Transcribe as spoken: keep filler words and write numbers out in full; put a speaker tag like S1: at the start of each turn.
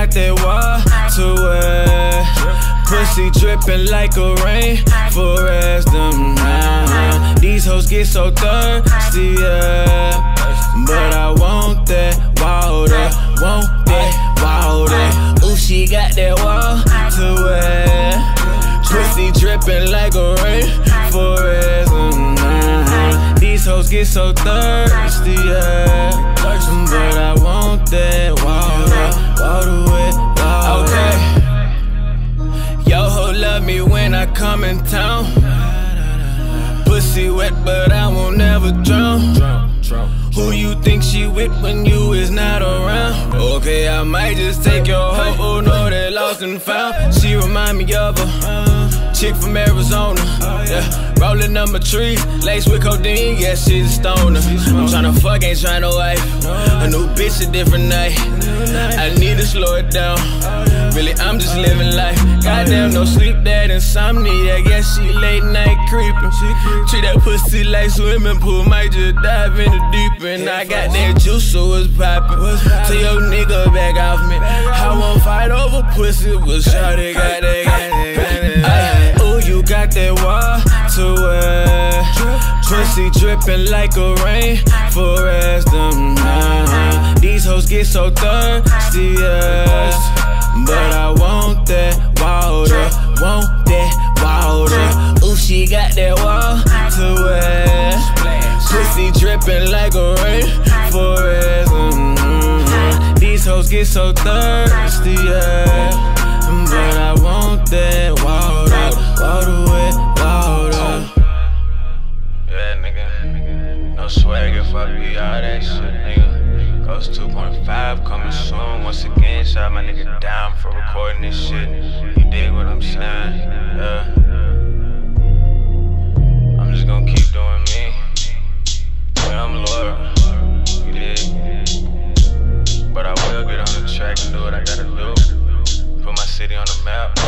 S1: got that water, pussy dripping like a rain forest. Them, nah. These hoes get so thirsty, yeah. But I want that water, want that water. Ooh, she got that water, pussy dripping like a rain forest. Mm-hmm. These hoes get so thirsty, yeah. But I want that water, water with water. Okay. Yo ho love me when I come in town. Pussy wet, but I won't never drown. Who you think she with when you is not around? Okay, I might just take your hoe, oh no, that lost and found. She remind me of a chick from Arizona, yeah. Rolling up my tree, laced with codeine, yeah, she's a stoner. I'm tryna fuck, ain't tryna wife. A new bitch, a different night. I need to slow it down. Really, I'm just living life. Goddamn, no sleep, that insomnia. Guess she late night creeping. Treat that pussy like swimming pool, might just dive in the deep end. I got that juice, so it's poppin'. Tell your nigga back off me. I won't fight over pussy, but shawty got that, got that, got that. Ooh, you got that water, pussy dripping like a rain forest. Them, nah. These hoes get so thirsty, yeah. But I want that water, want that water. Ooh, she got that water, pussy dripping like a rain forest. Mm-hmm. These hoes get so thirsty, yeah. But I want that water, water with water.
S2: Yeah, nigga, no swag if I be all that shit, nigga. Ghost two point five coming soon. Once again, shout my nigga down for recording this shit. You dig what I'm saying? Yeah. I'm just gonna keep doing me. Yeah, I'm loyal. You dig? But I will get on the track and do what I gotta do. Put my city on the map.